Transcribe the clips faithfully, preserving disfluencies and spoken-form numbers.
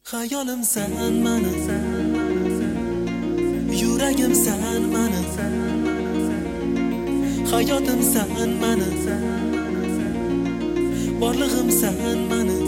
Hayolim sen mani, yuragim sen mani, hayotim sen mani, borlig'im sen mani.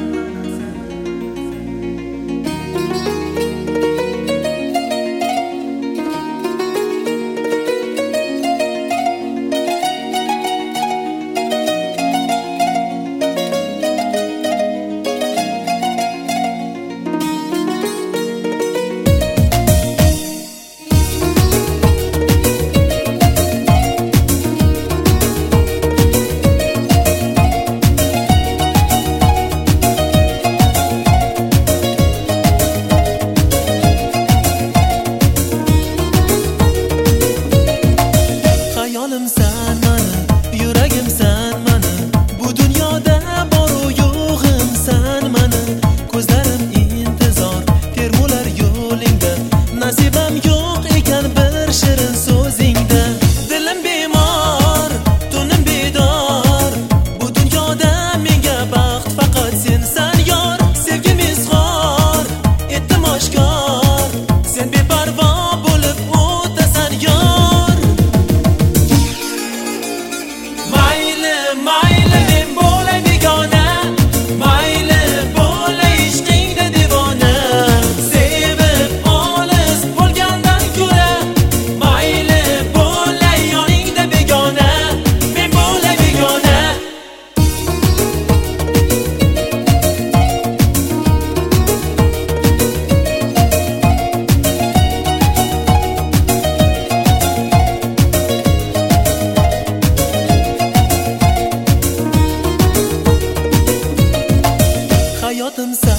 Hayolim sen mani, yuragim sen mani, bu dunyoda boru yo'g'im sen mani. Ko'zlarim intizor, termular yo'lingda, nasibam yo'q ekan bir shirin so'zingda. Dilim bemor, tunim bedor, bu dunyoda menga baxt faqat sensan yor. Sevgim izhor, etdim oshkor, sen beparvo bo'lib o'tasan yor. Hayotim sen